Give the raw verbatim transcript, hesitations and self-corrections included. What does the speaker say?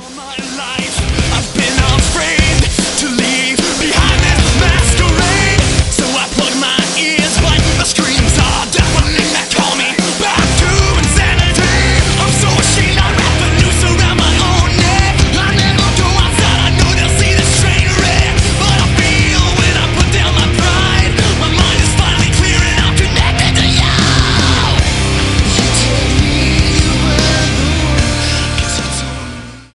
All my life I've been afraid to leave behind this masquerade. So I plug my ears like a screen.